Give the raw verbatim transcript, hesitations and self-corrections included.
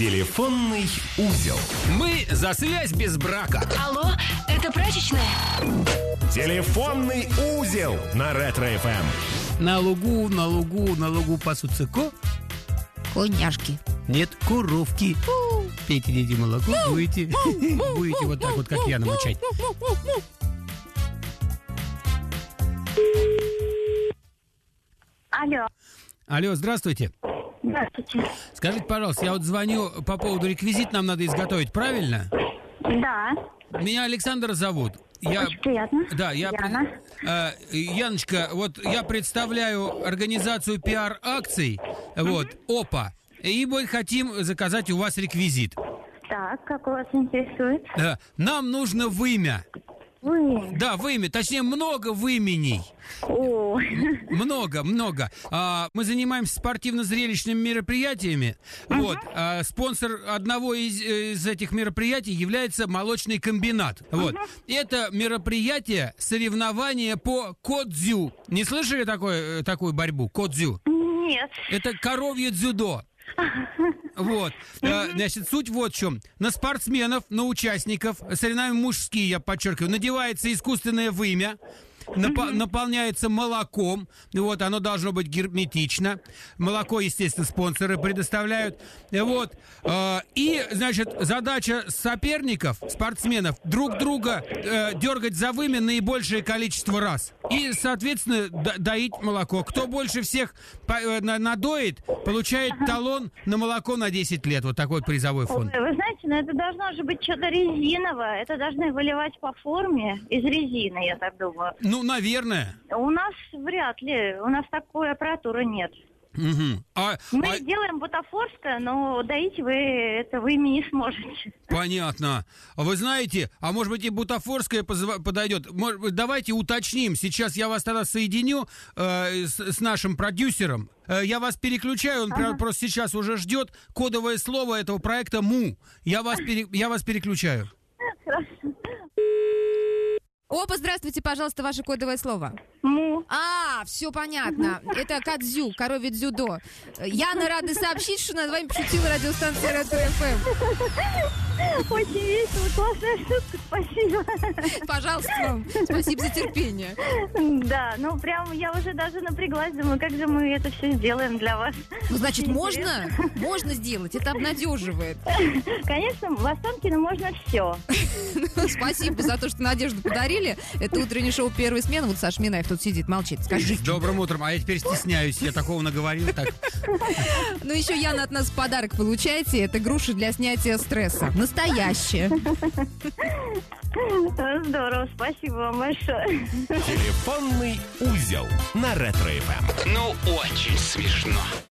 Телефонный узел. Мы за связь без брака. Алло, это прачечная? Телефонный узел на Ретро-эф эм. На лугу, на лугу, на лугу пасутся ко... Коняшки. Нет, коровки. Пейте, дети, молоко, будете, будете вот так вот, как я, намучать. Алло. Алло, здравствуйте. Здравствуйте. Скажите, пожалуйста, я вот звоню по поводу реквизит, нам надо изготовить, правильно? Да. Меня Александр зовут. Я... Очень приятно. Да, я... Яна. Э, Яночка, вот я представляю организацию пиар-акций, вот, ОПА, и мы хотим заказать у вас реквизит. Так, как вас интересует? Э, Нам нужно вымя. Вы. Да, вымя, точнее, много выменей. О. Много, много. А, мы занимаемся спортивно-зрелищными мероприятиями. Uh-huh. Вот. А, спонсор одного из, из этих мероприятий является молочный комбинат. Uh-huh. Вот. Это мероприятие, соревнование по кодзю. Не слышали такое, такую борьбу? Кодзю. Нет. Это коровье дзюдо. Вот, mm-hmm. Значит, суть вот в чем. На спортсменов, на участников, соревнования мужские, я подчеркиваю, надевается искусственное вымя, нап- mm-hmm. наполняется молоком, вот, оно должно быть герметично. Молоко, естественно, спонсоры предоставляют. Вот, э, и, значит, задача соперников, спортсменов, друг друга э, дергать за вымя наибольшее количество раз. И, соответственно, до- доить молоко. Кто больше всех по- э, надоит, получает ага. талон на молоко на десять лет. Вот такой вот призовой фонд. Ой, вы знаете, ну это должно же быть что-то резиновое. Это должны выливать по форме из резины, я так думаю. Ну, наверное. У нас вряд ли. У нас такой аппаратуры нет. Угу. А, Мы а... делаем бутафорское, но доить вы это вы не сможете. Понятно. А вы знаете, а может быть и бутафорское позва- подойдет. Может быть, давайте уточним. Сейчас я вас тогда соединю э, с, с нашим продюсером. Э, я вас переключаю, он ага. просто сейчас уже ждет. Кодовое слово этого проекта МУ. Я вас, пере, я вас переключаю. Хорошо. Опа, здравствуйте, пожалуйста, ваше кодовое слово. Му. А, все понятно. Это кадзю, коровье дзюдо. Яна рада сообщить, что над вами пошутила радиостанция Ретро-эф эм. Очень весело, классная шутка, спасибо. Пожалуйста вам. Спасибо за терпение. Да, ну прям я уже даже напряглась, думаю, как же мы это все сделаем для вас. Ну, значит, Очень можно? интересно. Можно сделать, это обнадеживает. Конечно, в Останкино можно все. Спасибо за то, что надежду подарили. Это утреннее шоу «Первая смена». Вот Саша Минаев тут сидит, молчит. Скажи. Добрым утром. А я теперь стесняюсь. Я такого наговорил. Так. Ну, еще Яна от нас подарок получаете. Это груши для снятия стресса. Настоящие. Здорово, спасибо вам большое. Телефонный узел на Ретро-эф эм. Ну, очень смешно.